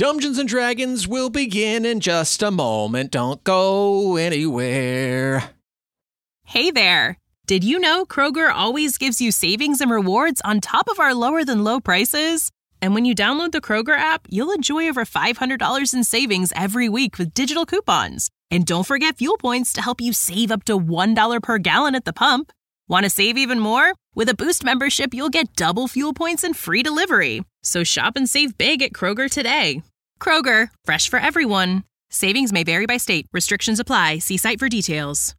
Dungeons and Dragons will begin in just a moment. Don't go anywhere. Hey there. Did you know Kroger always gives you savings and rewards on top of our lower-than-low prices? And when you download the Kroger app, you'll enjoy over $500 in savings every week with digital coupons. And don't forget fuel points to help you save up to $1 per gallon at the pump. Want to save even more? With a Boost membership, you'll get double fuel points and free delivery. So shop and save big at Kroger today. Kroger, fresh for everyone. Savings may vary by state. Restrictions apply. See site for details.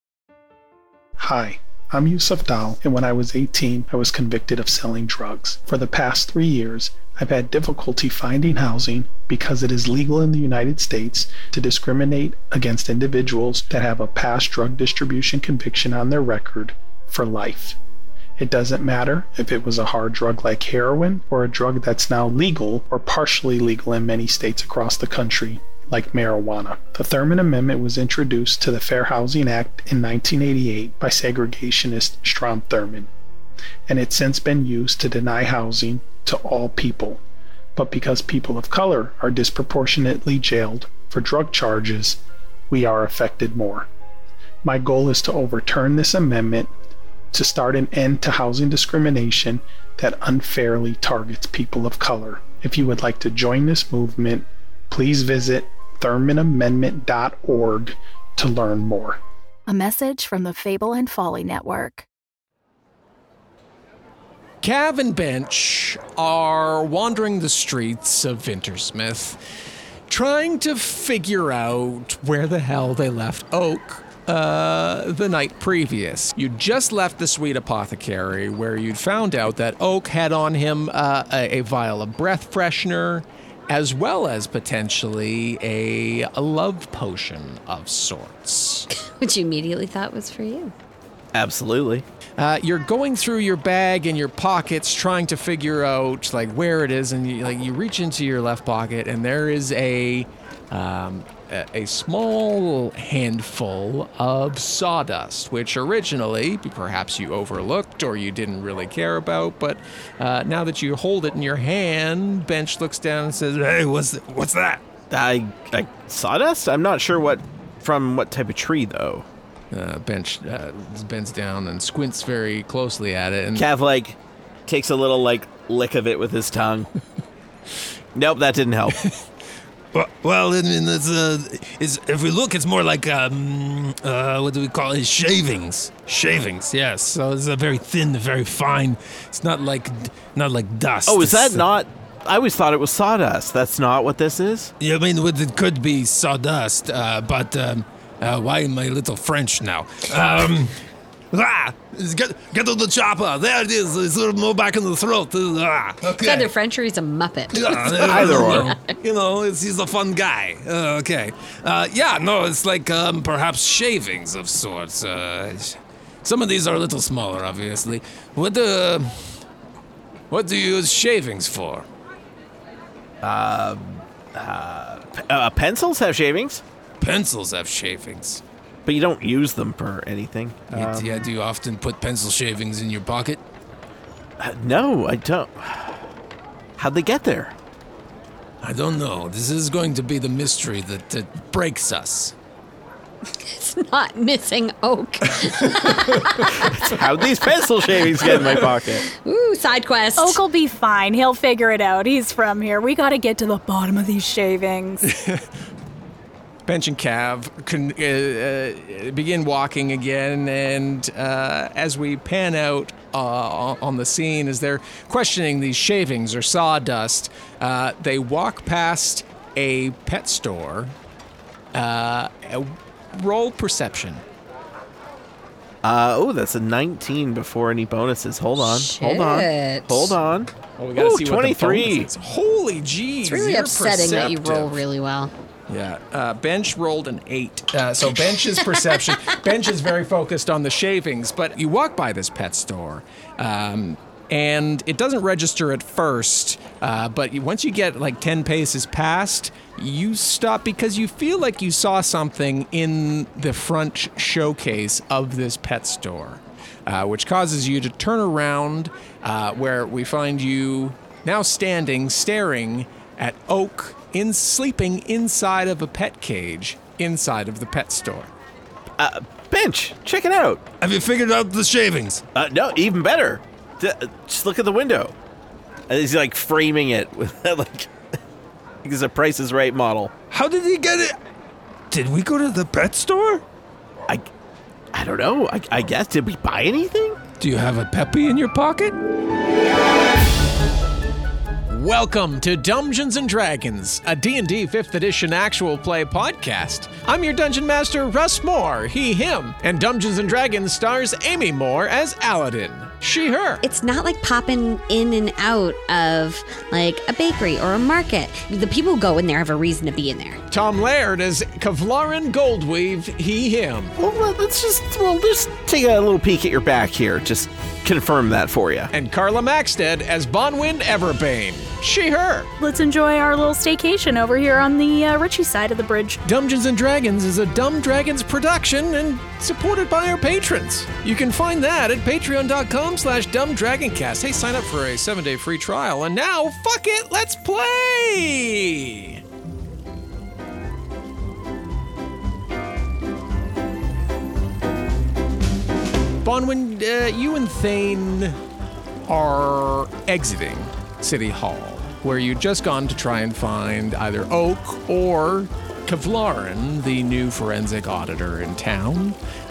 Hi, I'm Yusuf Dal, and when I was 18, I was convicted of selling drugs. For the past 3 years, I've had difficulty finding housing because it is legal in the United States to discriminate against individuals that have a past drug distribution conviction on their record for life. It doesn't matter if it was a hard drug like heroin or a drug that's now legal or partially legal in many states across the country, like marijuana. The Thurmond Amendment was introduced to the Fair Housing Act in 1988 by segregationist Strom Thurmond, and it's since been used to deny housing to all people. But because people of color are disproportionately jailed for drug charges, we are affected more. My goal is to overturn this amendment to start an end to housing discrimination that unfairly targets people of color. If you would like to join this movement, please visit ThurmondAmendment.org to learn more. A message from the Fable and Folly Network. Cav and Bench are wandering the streets of Vintersmith, trying to figure out where the hell they left Oak the night previous. You'd just left the Sweet Apothecary, where you'd found out that Oak had on him a vial of breath freshener, as well as potentially a love potion of sorts. Which you immediately thought was for you. Absolutely. You're going through your bag and your pockets trying to figure out like where it is, and you reach into your left pocket and there is a small handful of sawdust, which originally perhaps you overlooked or you didn't really care about, but now that you hold it in your hand, Bench looks down and says, "Hey, what's that?" I sawdust? I'm not sure from what type of tree though. Bench bends down and squints very closely at it, and Cav takes a little lick of it with his tongue. Nope, that didn't help. Well, I mean, it's if we look, it's more like what do we call it? Shavings. Shavings, yes. So it's a very thin, very fine. It's not like dust. Oh, is that not? I always thought it was sawdust. That's not what this is? Yeah, I mean, it could be sawdust, but why am I a little French now? Get to the chopper. There it is. It's a little more back in the throat. Okay. It's either French or he's a Muppet. Either or. He's a fun guy. Okay. It's like perhaps shavings of sorts. Some of these are a little smaller, obviously. What do you use shavings for? Pencils have shavings. Pencils have shavings. But you don't use them for anything. Do you often put pencil shavings in your pocket? No, I don't. How'd they get there? I don't know. This is going to be the mystery that breaks us. It's not missing Oak. How'd these pencil shavings get in my pocket? Ooh, side quest. Oak will be fine. He'll figure it out. He's from here. We gotta get to the bottom of these shavings. Bench and Cav can begin walking again, and as we pan out on the scene, as they're questioning these shavings or sawdust, they walk past a pet store. Roll perception. That's a 19 before any bonuses. Hold on. Oh, we gotta see 23. what the bonus is. Holy jeez. It's really upsetting that you roll really well. Yeah, Bench rolled an 8. So Bench's perception, Bench is very focused on the shavings, but you walk by this pet store, and it doesn't register at first, but once you get like 10 paces past, you stop because you feel like you saw something in the front showcase of this pet store, which causes you to turn around, where we find you now standing, staring at Oak sleeping inside of a pet cage inside of the pet store. Bench, check it out. Have you figured out the shavings? No, even better. Just look at the window. And he's like framing it with like it's a Price is Right model. How did he get it? Did we go to the pet store? I don't know. I guess. Did we buy anything? Do you have a Peppy in your pocket? Welcome to Dungeons & Dragons, a D&D 5th edition actual play podcast. I'm your Dungeon Master, Russ Moore, he, him, and Dungeons & Dragons stars Amy Moore as Aladdin, she, her. It's not like popping in and out of like a bakery or a market. The people who go in there have a reason to be in there. Tom Laird as Kevlarin Goldweave, he, him. Well, let's just take a little peek at your back here. Just confirm that for you. And Carla Maxted as Bonwind Everbane, she, her. Let's enjoy our little staycation over here on the Ritchie side of the bridge. Dungeons & Dragons is a Dumb Dragons production and supported by our patrons. You can find that at patreon.com/dumbdragoncast. Hey, sign up for a 7-day free trial. And now, fuck it, let's play! Bonwin, you and Thane are exiting City Hall, where you'd just gone to try and find either Oak or Kevlarin, the new forensic auditor in town.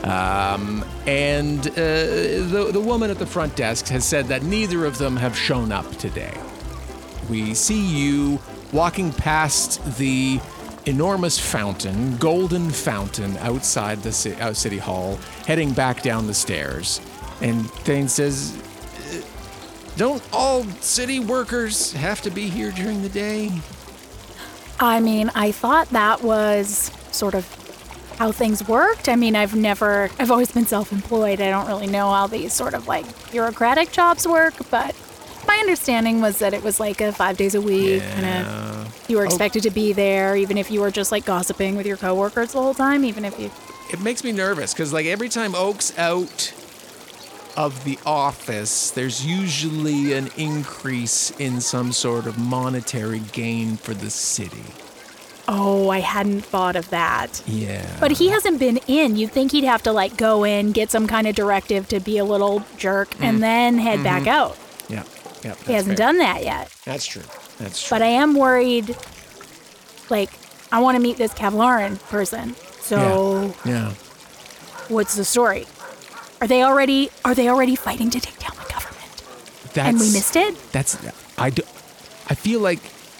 The woman at the front desk has said that neither of them have shown up today. We see you walking past the enormous fountain, golden fountain outside the City Hall, heading back down the stairs. And Thane says, don't all city workers have to be here during the day? I mean, I thought that was sort of how things worked. I mean, I've always been self-employed. I don't really know how these sort of like bureaucratic jobs work, but my understanding was that it was like a 5 days a week. Yeah. You were expected to be there, even if you were just like gossiping with your coworkers the whole time, even if you... It makes me nervous, because like every time Oak's out of the office, there's usually an increase in some sort of monetary gain for the city. Oh, I hadn't thought of that. Yeah. But he hasn't been in. You'd think he'd have to like go in, get some kind of directive to be a little jerk, and then head back out. Yeah. He hasn't done that yet. That's true. But I am worried, like, I want to meet this Kevlarin person. So, Yeah. What's the story? Are they already fighting to take down the government? And we missed it? I feel like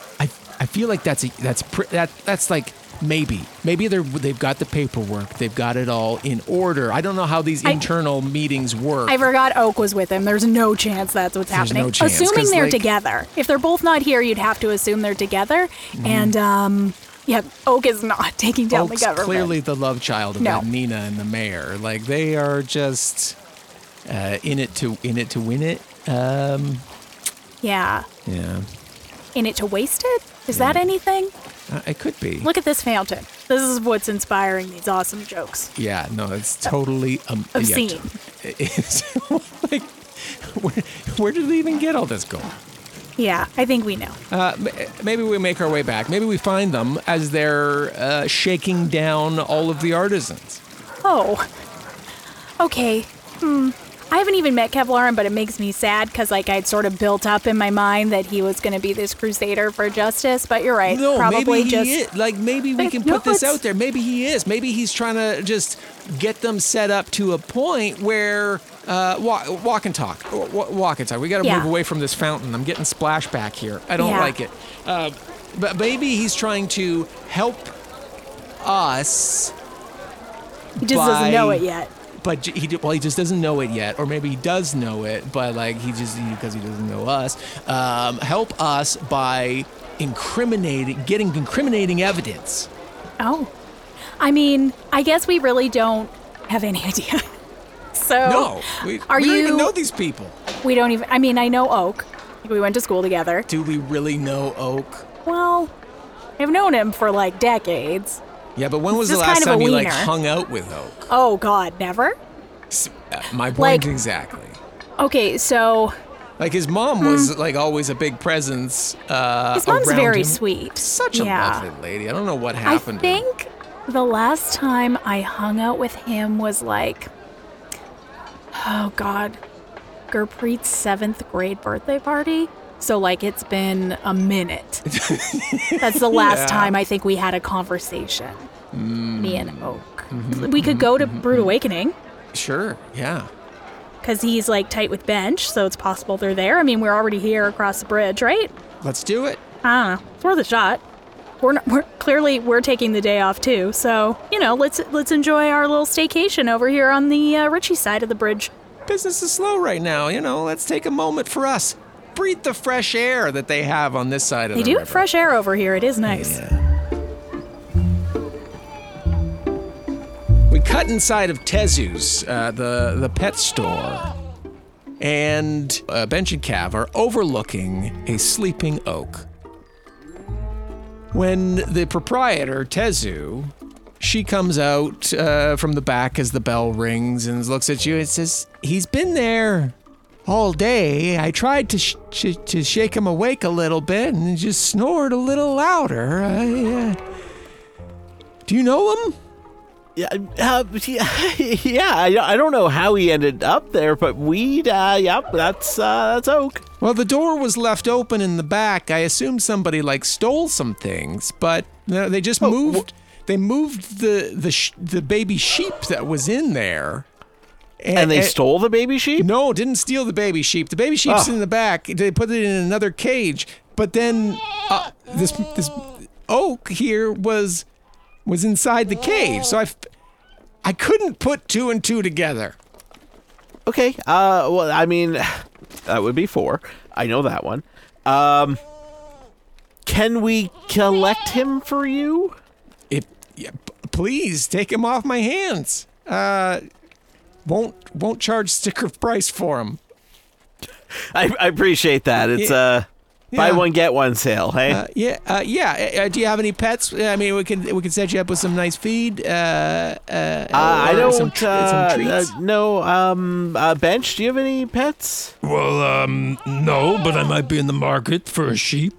that's like maybe they've got the paperwork, they've got it all in order. I don't know how these internal meetings work. I forgot Oak was with him. There's no chance that's what's happening. No chance, assuming they're like, together. If they're both not here, you'd have to assume they're together. And Oak is not taking down Oak's the government. clearly the love child of that Nina and the mayor. Like they are just in it to win it. Yeah. Yeah. In it to waste it? Is that anything? It could be. Look at this fountain. This is what's inspiring these awesome jokes. Yeah, no, it's totally obscene. It's like, where did they even get all this gold? Yeah, I think we know. Maybe we make our way back. Maybe we find them as they're shaking down all of the artisans. Oh. Okay. I haven't even met Kevlarin, but it makes me sad because like I'd sort of built up in my mind that he was going to be this crusader for justice. But you're right. No, probably maybe he is. Like maybe we can put this out there. Maybe he is. Maybe he's trying to just get them set up to a point where walk and talk. Walk and talk. We got to move away from this fountain. I'm getting splashback here. I don't like it. But maybe he's trying to help us. He just doesn't know it yet. But he just doesn't know it yet, or maybe he does know it, but like because he doesn't know us. Help us by getting incriminating evidence. Oh, I mean, I guess we really don't have any idea. So no, we don't even know these people. We don't even. I mean, I know Oak. We went to school together. Do we really know Oak? Well, I've known him for like decades. Yeah, but when was the last time you like hung out with Oak? Oh God, never. My point exactly. Okay, so Like his mom was like always a big presence. His mom's around very him. sweet. Such a lovely lady. I don't know what happened. I think the last time I hung out with him was like, oh God, Gurpreet's 7th grade birthday party. So like it's been a minute. That's the last time I think we had a conversation. Me and Oak. We could go to Brood Awakening. Sure. Yeah. Because he's like tight with Bench, so it's possible they're there. I mean, we're already here across the bridge, right? Let's do it. I don't know. It's worth a shot. We're taking the day off too, so let's enjoy our little staycation over here on the Ritchie side of the bridge. Business is slow right now. Let's take a moment for us. Breathe the fresh air that they have on this side of the river. They do have fresh air over here. It is nice. Yeah. We cut inside of Tezu's, the pet store, and Bench and Cav are overlooking a sleeping Oak. When the proprietor, Tezu, she comes out from the back as the bell rings and looks at you and says, "He's been there all day. I tried to shake him awake a little bit and he just snored a little louder. Do you know him?" Yeah, I don't know how he ended up there, but that's Oak. Well, the door was left open in the back. I assumed somebody stole some things, but they just moved. They moved the baby sheep that was in there. And they stole the baby sheep? No, didn't steal the baby sheep. The baby sheep's in the back. They put it in another cage. But then this Oak here was inside the cage, so I couldn't put 2 and 2 together. Okay. Well, I mean, that would be 4. I know that one. Can we collect him for you? Please take him off my hands. Won't charge sticker price for him. I appreciate that. It's buy one get one sale. Hey. Do you have any pets? I mean, we can set you up with some nice feed. I don't. Some treats. No. Bench, do you have any pets? Well, no, but I might be in the market for a sheep.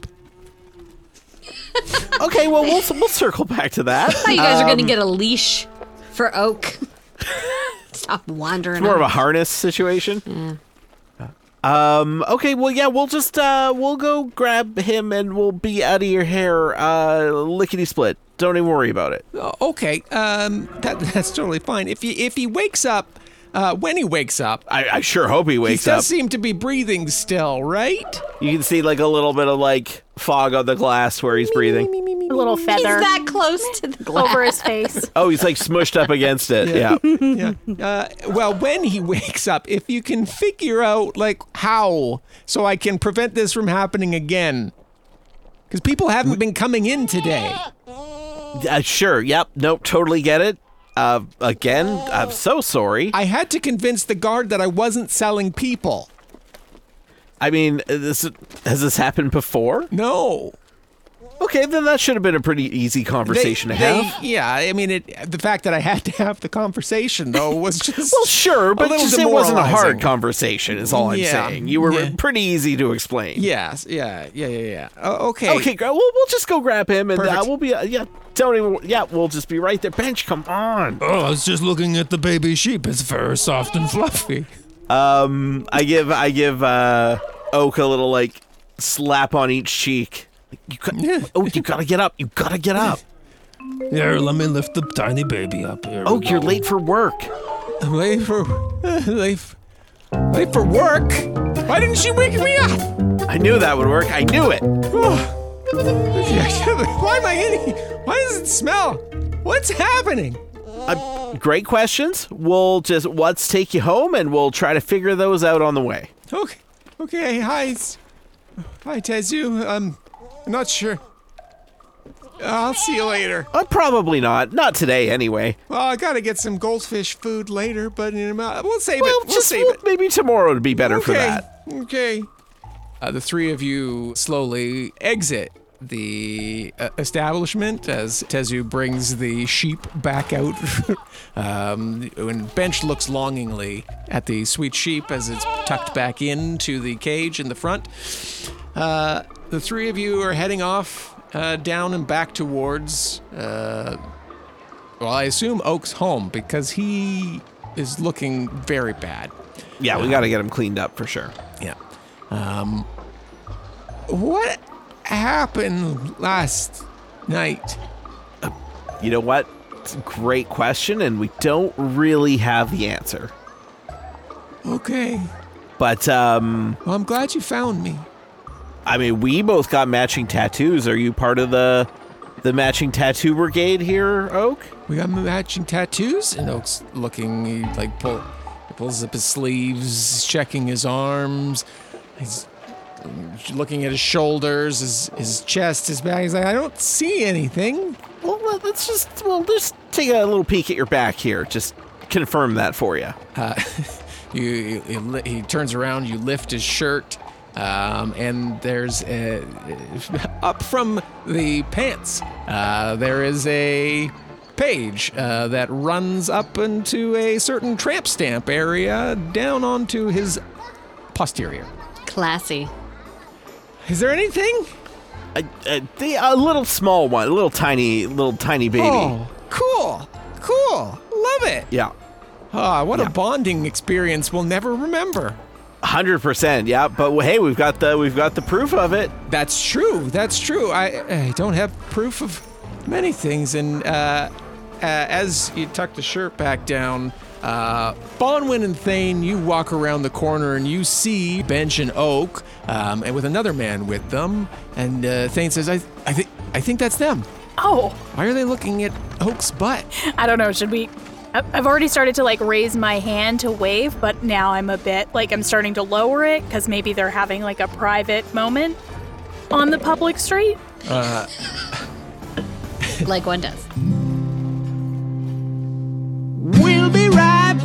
Okay, well, we'll circle back to that. I thought you guys are going to get a leash for Oak. Stop wandering. It's more of a harness situation. Yeah. Okay, well, yeah, we'll just, we'll go grab him and we'll be out of your hair, lickety-split. Don't even worry about it. Okay, that's totally fine. If he wakes up, when he wakes up... I sure hope he wakes up. He does seem to be breathing still, right? You can see, a little bit of, fog on the glass where he's breathing. A little feather. He's that close to the glass. Over his face. Oh, he's, smushed up against it. Yeah. Well, when he wakes up, if you can figure out, how, so I can prevent this from happening again. Because people haven't been coming in today. Sure, yep, nope, totally get it. Again, I'm so sorry. I had to convince the guard that I wasn't selling people. I mean, has this happened before? No. Okay, then that should have been a pretty easy conversation to have. Yeah, I mean, the fact that I had to have the conversation, though, was just well, sure, but just it wasn't a hard demoralizing. conversation, is all I'm saying. You were pretty easy to explain. Yes, yeah. Okay. Okay, we'll just go grab him, and Perfect. we'll be, we'll just be right there. Bench, come on. Oh, I was just looking at the baby sheep. Its fur is soft and fluffy. I give Oak a little, slap on each cheek. You gotta get up. You gotta get up. Here, let me lift the tiny baby up here. Oh, you're late for work. Late for work? Why didn't she wake me up? I knew that would work. I knew it. Why does it smell? What's happening? Great questions. Let's take you home, and we'll try to figure those out on the way. Okay. Hi, Tezu. I'm not sure. I'll see you later. Probably not. Not today, anyway. Well, I gotta get some goldfish food later, but we'll save it. We'll save it. Maybe tomorrow would be better for that. Okay. The three of you slowly exit the establishment as Tezu brings the sheep back out. When Bench looks longingly at the sweet sheep as it's tucked back into the cage in the front. The three of you are heading off down and back towards, I assume Oak's home, because he is looking very bad. Yeah, we got to get him cleaned up for sure. Yeah. What happened last night? You know what? It's a great question, and we don't really have the answer. Okay. But, Well, I'm glad you found me. I mean, we both got matching tattoos. Are you part of the matching tattoo brigade here, Oak? We got matching tattoos? And Oak's looking, he pulls up his sleeves, checking his arms. He's looking at his shoulders, his chest, his back. He's like, I don't see anything. Well, let's just take a little peek at your back here. Just confirm that for you. He turns around, you lift his shirt, and there's up from the pants, there is a page that runs up into a certain tramp stamp area down onto his posterior. Classy. Is there anything? A little small one, a little tiny baby. Oh, cool. Love it. Yeah. What a bonding experience we'll never remember. 100%, yeah. But hey, we've got the proof of it. That's true. I don't have proof of many things. And as you tuck the shirt back down, Bonwin and Thane, you walk around the corner and you see Bench and Oak, and with another man with them. And Thane says, I think that's them. Oh. Why are they looking at Oak's butt? I don't know. Should we... I've already started to raise my hand to wave, but now I'm a bit I'm starting to lower it because maybe they're having a private moment on the public street. Like one does. We'll be right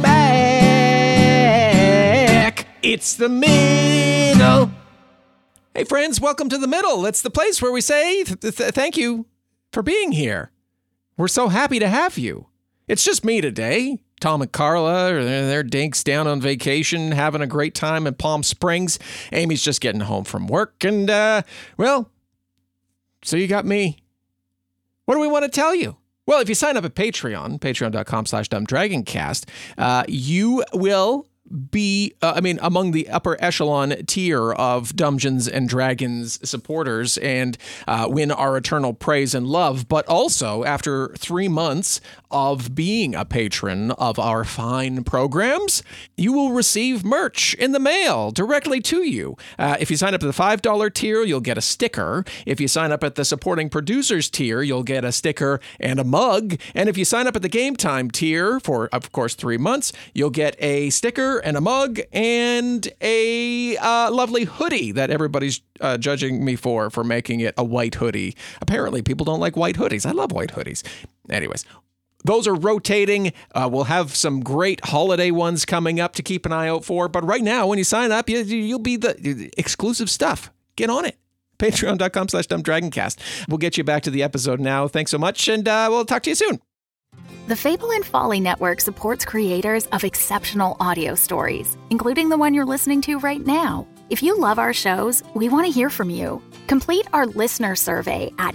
back. It's the middle. Hey friends, welcome to the middle. It's the place where we say thank you for being here. We're so happy to have you. It's just me today. Tom and Carla, they're dinks down on vacation, having a great time in Palm Springs. Amy's just getting home from work. And, so you got me. What do we want to tell you? Well, if you sign up at Patreon, patreon.com/dumbdragoncast, you will be, among the upper echelon tier of Dungeons and Dragons supporters and win our eternal praise and love. But also, after 3 months of being a patron of our fine programs, you will receive merch in the mail directly to you. If you sign up at the $5 tier, you'll get a sticker. If you sign up at the supporting producers tier, you'll get a sticker and a mug. And if you sign up at the Game Time tier for, of course, 3 months, you'll get a sticker and a mug and a lovely hoodie that everybody's judging me for making it a white hoodie. Apparently, people don't like white hoodies. I love white hoodies. Anyways, those are rotating. We'll have some great holiday ones coming up to keep an eye out for. But right now, when you sign up, you'll be the exclusive stuff. Get on it. Patreon.com/dumbdragoncast. We'll get you back to the episode now. Thanks so much, and we'll talk to you soon. The Fable and Folly Network supports creators of exceptional audio stories, including the one you're listening to right now. If you love our shows, we want to hear from you. Complete our listener survey at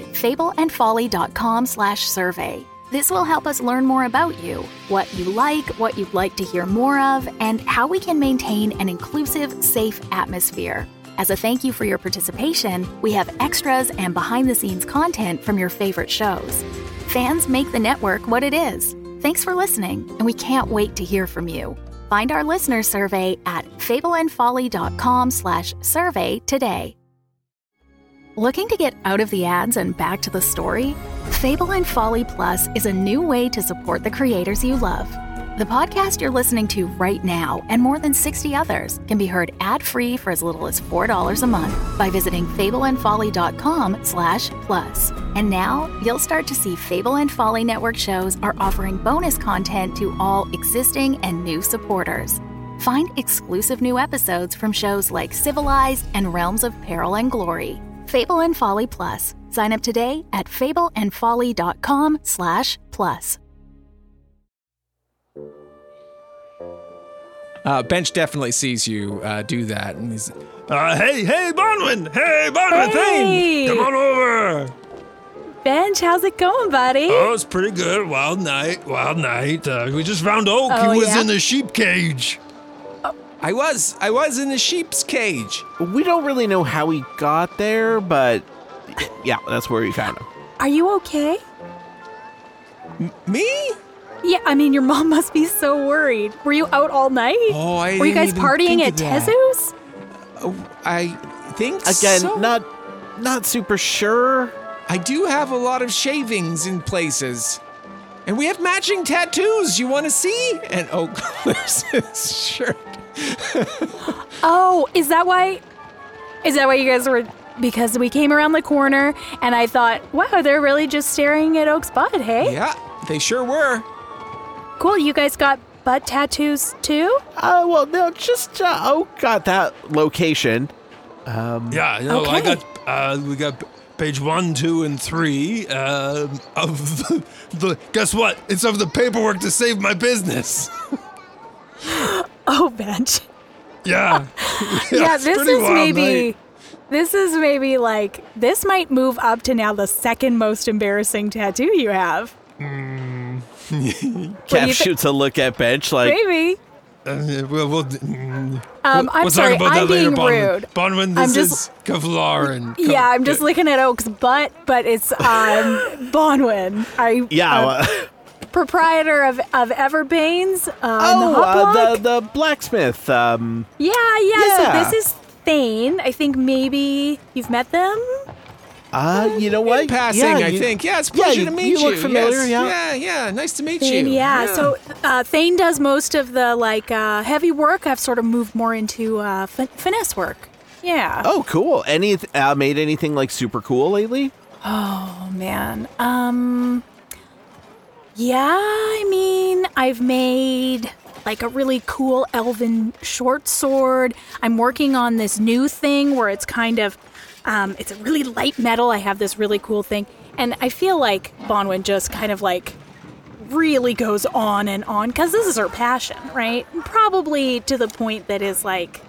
fableandfolly.com/survey. This will help us learn more about you, what you like, what you'd like to hear more of, and how we can maintain an inclusive, safe atmosphere. As a thank you for your participation, we have extras and behind-the-scenes content from your favorite shows. Fans make the network what it is. Thanks for listening, and we can't wait to hear from you. Find our listener survey at fableandfolly.com/survey today. Looking to get out of the ads and back to the story? Fable and Folly Plus is a new way to support the creators you love. The podcast you're listening to right now and more than 60 others can be heard ad-free for as little as $4 a month by visiting fableandfolly.com/plus. And now you'll start to see Fable and Folly Network shows are offering bonus content to all existing and new supporters. Find exclusive new episodes from shows like Civilized and Realms of Peril and Glory. Fable and Folly Plus. Sign up today at fableandfolly.com/plus. Bench definitely sees you do that, and he's Hey, Bonwin! Hey, Bonwin, Hey! Thane! Come on over! Bench, how's it going, buddy? Oh, it's pretty good. Wild night. We just found Oak. Oh, he was yeah? in a sheep cage. I was in the sheep's cage. We don't really know how he got there, but yeah, that's where we found him. Are you okay? Me? Yeah, I mean, your mom must be so worried. Were you out all night? Oh, I Were you guys didn't even partying think at of that. Tezu's? Oh, I think Again, so. not super sure. I do have a lot of shavings in places. And we have matching tattoos. You want to see? And Oak clears his shirt. Oh, is that why you guys were? Because we came around the corner and I thought, wow, they're really just staring at Oak's butt, hey? Yeah, they sure were. Cool, you guys got butt tattoos too? Well, no, just Oak got that location. Yeah, you know, Okay. we got page 1, 2, and 3 of the. Guess what? It's of the paperwork to save my business. Oh, Bench. Yeah. Yeah, it's this pretty is wild maybe. night. This is maybe like this might move up to now the second most embarrassing tattoo you have. Cap shoots a look at Bench like, Maybe. We'll I'm talk sorry, about I'm that later, being Bonwin. rude. Bonwin, I'm this just- is Kevlar and. Yeah, I'm just looking at Oak's butt, but it's Bonwin. Proprietor of Everbane's. The Hot Block. the blacksmith. Yeah. Yeah. So this is Thane. I think maybe you've met them. You know what? Passing, I think. Yeah, it's a pleasure to meet you. You look familiar, yes. Yeah, nice to meet you. Yeah. So Thane does most of the heavy work. I've sort of moved more into finesse work. Yeah. Oh, cool. Any made anything like super cool lately? Oh man. Yeah, I mean, I've made like a really cool elven short sword. I'm working on this new thing where it's kind of it's a really light metal. I have this really cool thing. And I feel like Bonwin just kind of like really goes on and on because this is her passion, right? Probably to the point that is like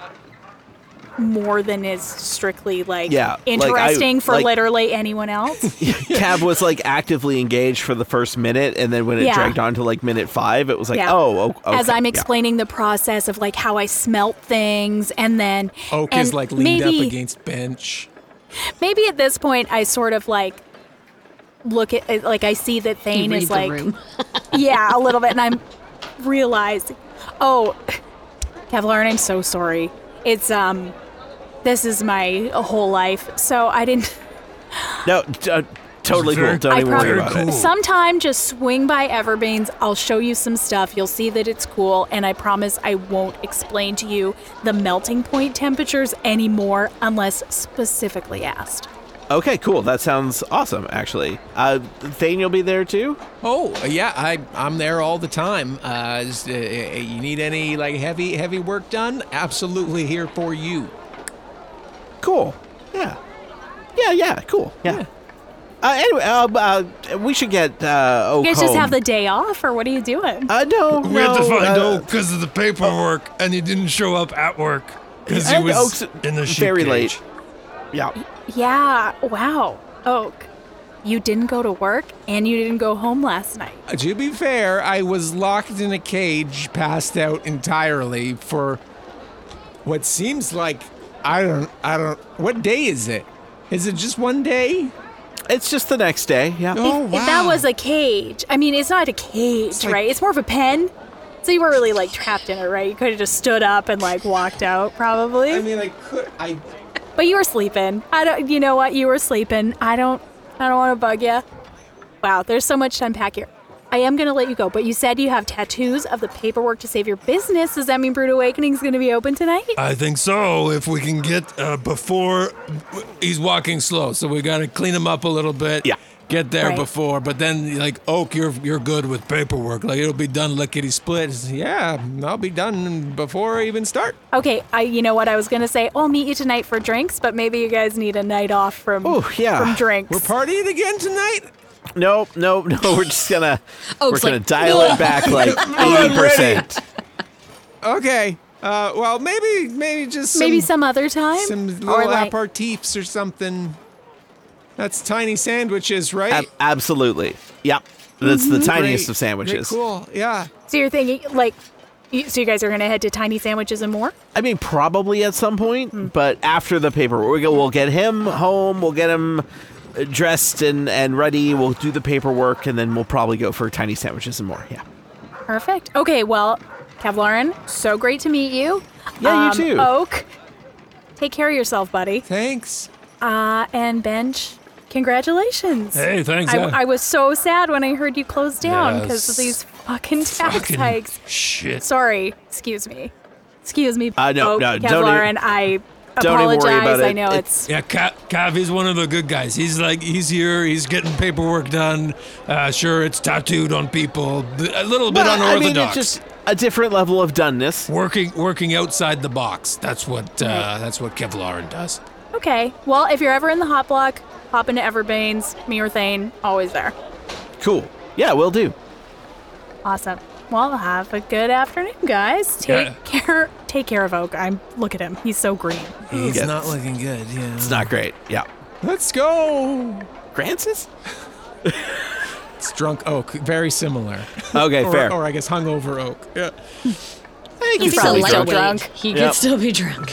more than is strictly like interesting for literally anyone else. Cab was like actively engaged for the first minute, and then when it dragged on to like minute 5, it was like, okay. As I'm explaining the process of like how I smelt things, and then Oak is like leaned up against Bench. Maybe at this point I sort of like look at like I see that Thane is like yeah, a little bit, and I'm realizing, oh, Kevlar, I'm so sorry. It's this is my whole life, so I didn't. No, totally cool. Don't even worry about it. Sometime just swing by Everbane's. I'll show you some stuff. You'll see that it's cool, and I promise I won't explain to you the melting point temperatures anymore unless specifically asked. Okay, cool. That sounds awesome, actually. Thane, you'll be there too? Oh, yeah, I'm there all the time. You need any like heavy work done? Absolutely here for you. Cool. Yeah, cool. Yeah. Anyway, we should get Oak You guys home. just have the day off, or what are you doing? No. We had to find Oak because of the paperwork, and he didn't show up at work because he was Oak's in the sheep very cage. late. Yeah. Yeah, wow. Oak, you didn't go to work, and you didn't go home last night. To be fair, I was locked in a cage, passed out entirely for what seems like I don't. What day is it? Is it just one day? It's just the next day. Yeah. Oh, If that was a cage, I mean, it's not a cage, right? It's more of a pen. So you were really like trapped in it, right? You could have just stood up and like walked out, probably. I mean, But you were sleeping. You know what? You were sleeping. I don't want to bug you. Wow, there's so much to unpack here. I am going to let you go, but you said you have tattoos of the paperwork to save your business. Does that mean Brood Awakening's going to be open tonight? I think so. If we can get before he's walking slow, so we gotta clean him up a little bit. Yeah. get there Right. before, but then like Oak, you're good with paperwork. Like it'll be done lickety split. Yeah, I'll be done before I even start. Okay, you know what I was gonna say? I'll meet you tonight for drinks, but maybe you guys need a night off from drinks. We're partying again tonight. No. We're just gonna Oak's we're gonna like, dial it back like 80%. Okay. Well, maybe just Maybe some other time? some Or little like, aperitifs or something. That's tiny sandwiches, right? Absolutely. Yep. That's the tiniest Great. of sandwiches. Great, cool. Yeah. so you're thinking, like, so you guys are going to head to Tiny Sandwiches and more? I mean, probably at some point, but after the paperwork, we'll get him home. We'll get him dressed and ready. We'll do the paperwork, and then we'll probably go for tiny sandwiches and more. Yeah. Perfect. Okay, well, Kevlarin, so great to meet you. Yeah, you too. Oak, take care of yourself, buddy. Thanks. And Bench, congratulations. Hey, thanks. I was so sad when I heard you close down because Yes. of these fucking tax hikes. Shit. Sorry, excuse me. No, Oak, no, don't Kevlarin, I don't even apologize. worry about it. I know it's Yeah, Cav, he's one of the good guys. He's here. He's getting paperwork done. Sure, it's tattooed on people. A little bit Well, I unorthodox. mean, it's just a different level of doneness. working outside the box. That's what Kevlarin does. okay. Well, if you're ever in the hot block, hop into Everbane's, me or Thane, always there. Cool. Yeah, will do. Awesome. Well, have a good afternoon, guys. Take care of Oak. Look at him. He's so green. He's Yeah. not looking good. Yeah. It's not great. Yeah. Let's go. Francis? It's drunk Oak. Very similar. Okay, fair. Or I guess hungover Oak. Yeah. He's So probably still lightweight. drunk. He Yep. could still be drunk.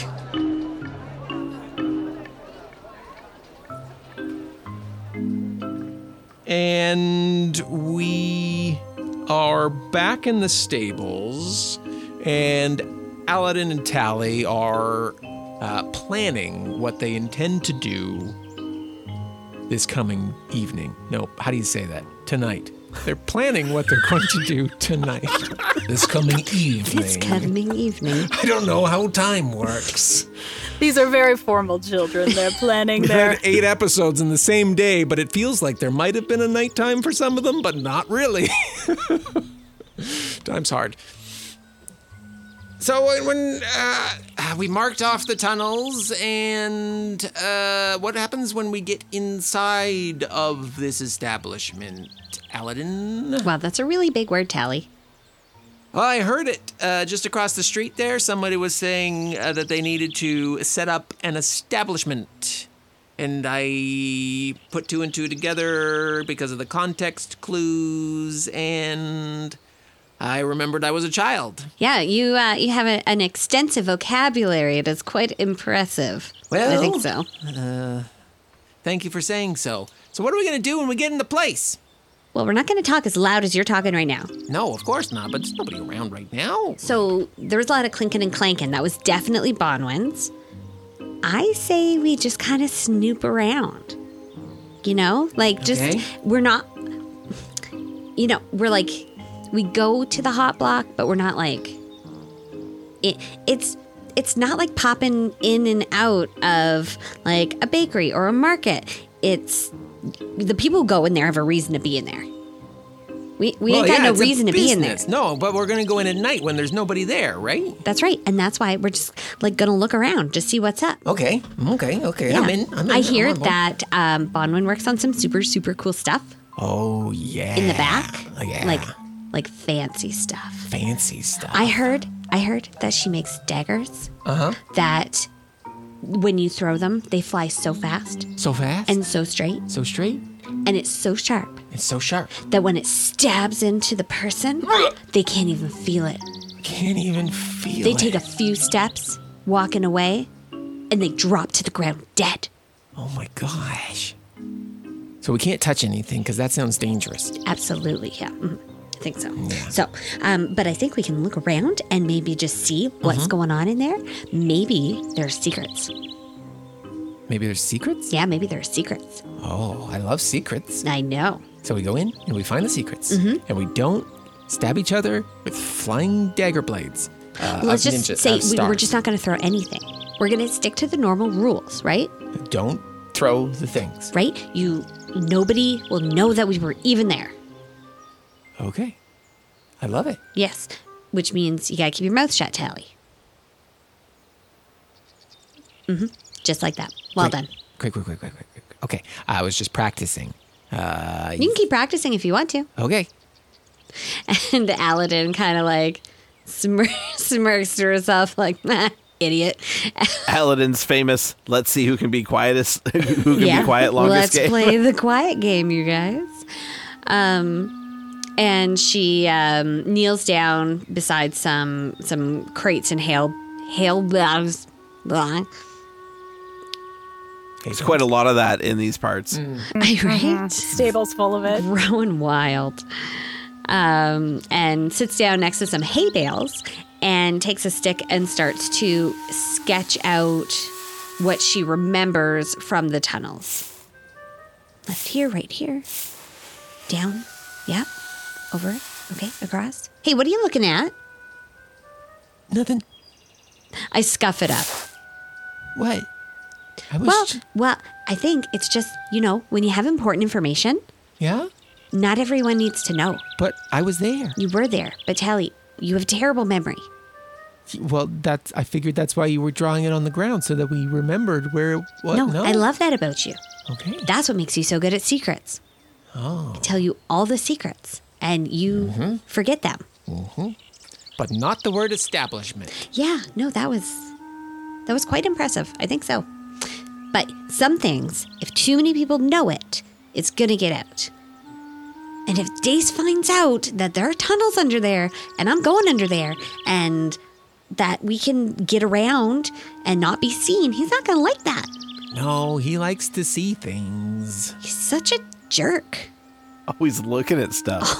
And we are back in the stables, and Aladdin and Tally are planning what they intend to do this coming evening. No, how do you say that? Tonight. They're planning what they're going to do tonight. This coming evening. It's coming evening. I don't know how time works. These are very formal children. They're planning We their. had 8 episodes in the same day, but it feels like there might have been a nighttime for some of them, but not really. Time's hard. So when we marked off the tunnels, and what happens when we get inside of this establishment, Aladdin? Wow, that's a really big word, Tally. Well, I heard it just across the street there. Somebody was saying that they needed to set up an establishment. And I put 2 and 2 together because of the context clues, and I remembered I was a child. Yeah, you have an extensive vocabulary. It is quite impressive. I think so. Thank you for saying so. So what are we going to do when we get in the place? Well, we're not going to talk as loud as you're talking right now. No, of course not, but there's nobody around right now. So there was a lot of clinking and clanking. That was definitely Bonwin's. I say we just kind of snoop around. You know? Like, just, Okay. we're not, we're like, we go to the hot block, but we're not like, it's not like popping in and out of like a bakery or a market. It's, the people who go in there have a reason to be in there. We ain't got no it's a reason to be in there. business. No, but we're going to go in at night when there's nobody there, right? That's right. And that's why we're just like going to look around, just see what's up. Okay. Yeah. I'm in. I hear I'm on board. that Bonwin works on some super, super cool stuff Oh, yeah. in the back. Yeah. Like fancy stuff. Fancy stuff. I heard that she makes daggers Uh-huh. that when you throw them, they fly so fast So fast? and so straight, so straight? and it's so sharp It's so sharp. that when it stabs into the person, they can't even feel it. Can't even feel They it. take a few steps walking away, and they drop to the ground dead. Oh my gosh. So we can't touch anything because that sounds dangerous. Absolutely, yeah. I think so. So, but I think we can look around and maybe just see what's going on in there. Maybe there's secrets. Maybe there's secrets? Yeah, maybe there's secrets. Oh, I love secrets. I know. So we go in and we find the secrets. And we don't stab each other with flying dagger blades. Let's just say we're stars. just not going to throw anything. We're going to stick to the normal rules, right? Don't throw the things. right? Nobody will know that we were even there. Okay. I love it. Yes, which means you gotta keep your mouth shut, Tally. Just like that. Well done. Quick. Okay, I was just practicing. You can keep practicing if you want to. Okay. And Aladdin kind of like smirks to herself like, idiot. Aladdin's famous, let's see who can be quietest, who can be quiet longest Let's game. play the quiet game, you guys. And she kneels down beside some crates and hail bags. Blah. There's quite a lot of that in these parts. Right? Stable's full of it. Growing wild. And sits down next to some hay bales and takes a stick and starts to sketch out what she remembers from the tunnels. Left here, right here. Down. Yeah. Over it. Okay. Across. Hey, what are you looking at? Nothing. I scuff it up. What? I was Well, I think it's just, when you have important information, yeah? not everyone needs to know. But I was there. You were there, but Tally, you have terrible memory. Well, I figured that's why you were drawing it on the ground so that we remembered where it was. No, I love that about you. Okay. That's what makes you so good at secrets. Oh. I tell you all the secrets, and you forget them. But not the word establishment. Yeah, no, that was quite impressive. I think so. But some things, if too many people know it, it's gonna get out. And if Dace finds out that there are tunnels under there, and I'm going under there, and that we can get around and not be seen, he's not gonna like that. No, he likes to see things. He's such a jerk. Always looking at stuff.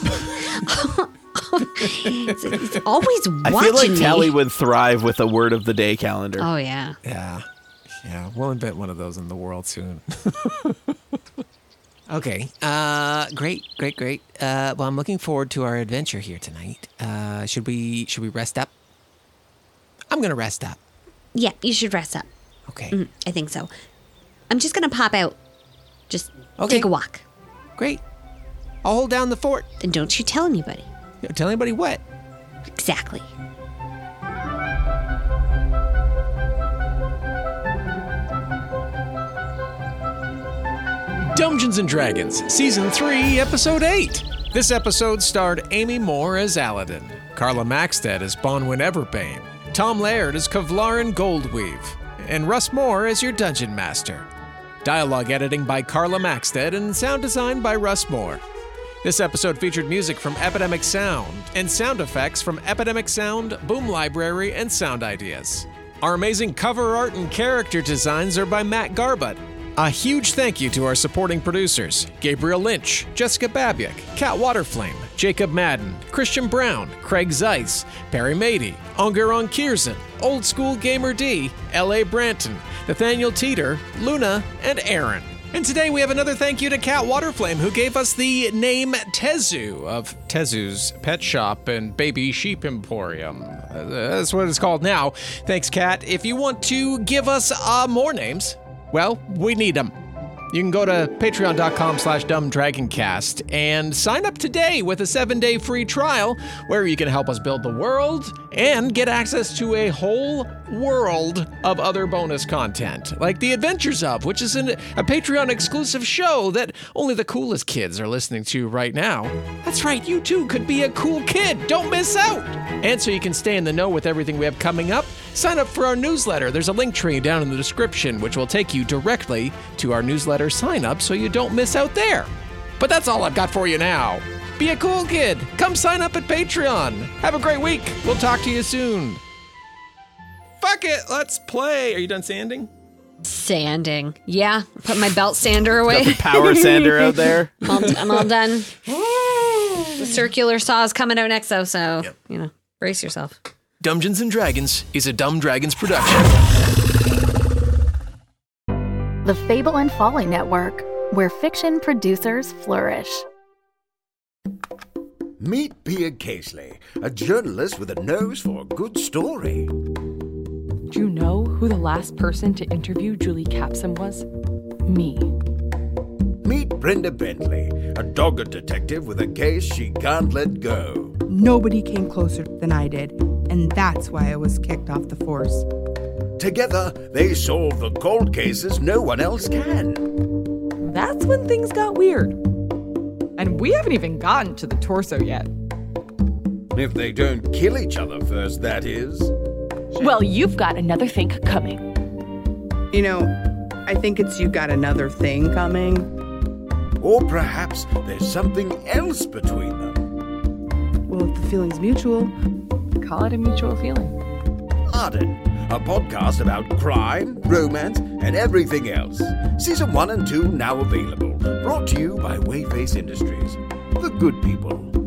He's always watching I feel like me. Tally would thrive with a word of the day calendar. Oh, yeah. Yeah, we'll invent one of those in the world soon. Okay, great. Well, I'm looking forward to our adventure here tonight. Should we rest up? I'm gonna rest up. Yeah, you should rest up. Okay. I think so. I'm just going to pop out. Just Okay. take a walk. Great. I'll hold down the fort. Then don't you tell anybody. Tell anybody what? Exactly. Dungeons & Dragons, Season 3, Episode 8. This episode starred Amy Moore as Aladdin, Carla Maxted as Bonwyn Everbane, Tom Laird as Kevlarin Goldweave, and Russ Moore as your Dungeon Master. Dialogue editing by Carla Maxted and sound design by Russ Moore. This episode featured music from Epidemic Sound and sound effects from Epidemic Sound, Boom Library, and Sound Ideas. Our amazing cover art and character designs are by Matt Garbutt. A huge thank you to our supporting producers, Gabriel Lynch, Jessica Babiak, Kat Waterflame, Jacob Madden, Christian Brown, Craig Zeiss, Perry Mady, Ongeron Kiersen, Old School Gamer D, L.A. Branton, Nathaniel Teeter, Luna, and Aaron. And today we have another thank you to Kat Waterflame, who gave us the name Tezu of Tezu's Pet Shop and Baby Sheep Emporium. That's what it's called now. Thanks, Kat. If you want to give us more names, well, we need them. You can go to patreon.com/dumbdragoncast and sign up today with a 7-day free trial where you can help us build the world and get access to a whole world of other bonus content, like The Adventures of, which is a Patreon exclusive show that only the coolest kids are listening to right now. That's right, you too could be a cool kid. Don't miss out. And so you can stay in the know with everything we have coming up, sign up for our newsletter. There's a link tree down in the description, which will take you directly to our newsletter sign up so you don't miss out there. But that's all I've got for you now. Be a cool kid. Come sign up at Patreon. Have a great week. We'll talk to you soon. Fuck it. Let's play. Are you done sanding? Sanding. Yeah. Put my belt sander away. Got the power sander out there. I'm all done. The circular saw is coming out next, though, so, brace yourself. Dungeons & Dragons is a Dumb Dragons production. The Fable and Folly Network, where fiction producers flourish. Meet Pia Casely, a journalist with a nose for a good story. Do you know who the last person to interview Julie Capsum was? me. Meet Brenda Bentley, a dogged detective with a case she can't let go. Nobody came closer than I did, and that's why I was kicked off the force. Together, they solve the cold cases no one else can. That's when things got weird. And we haven't even gotten to the torso yet. If they don't kill each other first, that is. Well, you've got another thing coming. You know, I think it's you got another thing coming. Or perhaps there's something else between them. Well, if the feeling's mutual, Call it a mutual feeling. Arden, a podcast about crime, romance, and everything else. Season 1 and 2 now available. Brought to you by Wayface Industries. The good people.